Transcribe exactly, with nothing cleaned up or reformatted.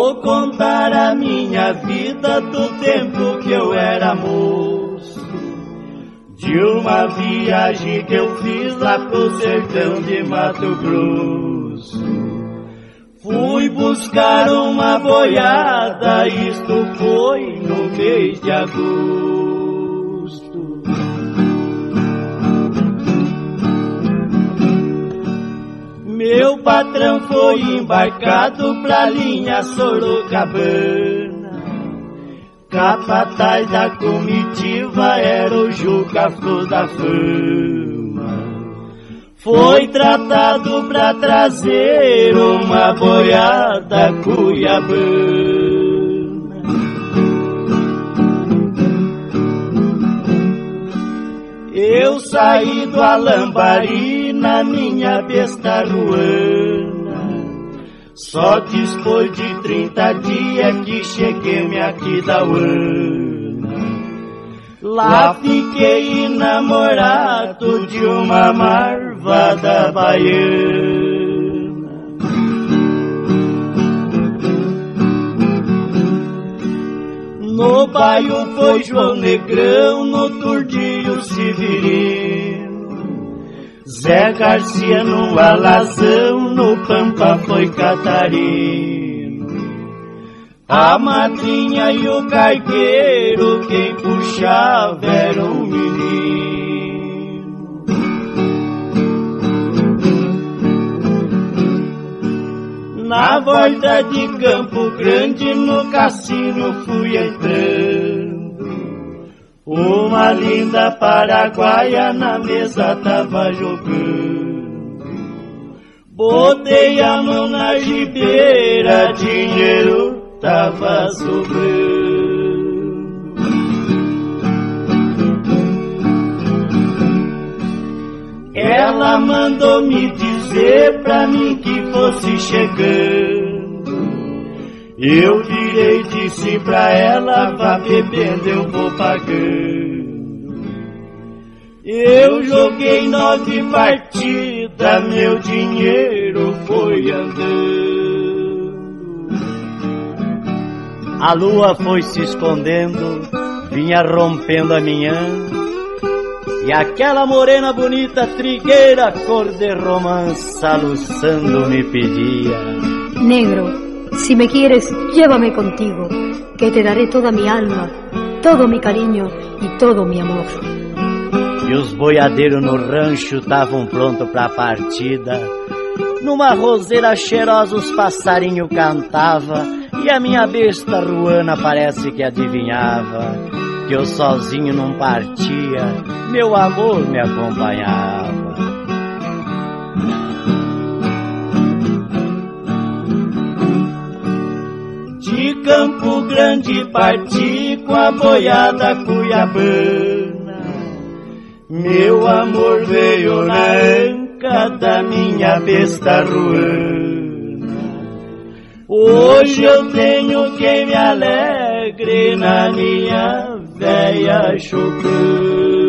Vou contar a minha vida do tempo que eu era moço, de uma viagem que eu fiz lá pro sertão de Mato Grosso. Fui buscar uma boiada, isto foi no mês de agosto. Meu patrão foi embarcado pra linha Sorocabana. Capataz da comitiva era o Juca Flor da Fama. Foi tratado pra trazer uma boiada cuiabana. Eu saí do Alambari na minha besta ruana, só depois de trinta dias que cheguei-me aqui da Uana. Lá fiquei namorado de uma marvada baiana. No bairro foi João Negrão, no Turdinho Severino, Zé Garcia no Alazão, no Pampa foi Catarino. A madrinha e o cargueiro, quem puxava era um menino. Na volta de Campo Grande, no cassino fui entrando. Uma linda paraguaia na mesa tava jogando. Botei a mão na gibeira, dinheiro tava sobrando. Ela mandou me dizer pra mim que fosse chegando. Eu virei e disse pra ela, vá bebendo, eu vou pagando. Eu joguei nove partidas, meu dinheiro foi andando. A lua foi se escondendo, vinha rompendo a manhã, e aquela morena bonita, trigueira, cor de romance, aluçando me pedia: negro, si me quieres, llévame contigo, que te daré toda mi alma, todo mi cariño y todo mi amor. E os boiadeiros no rancho estavam prontos pra partida. Numa roseira cheirosa os passarinhos cantavam, e a minha besta ruana parece que adivinhava que eu sozinho não partia, meu amor me acompanhava. De Campo Grande parti com a boiada cuiabana. Meu amor veio na anca da minha besta ruana. Hoje eu tenho quem me alegre na minha véia chocando.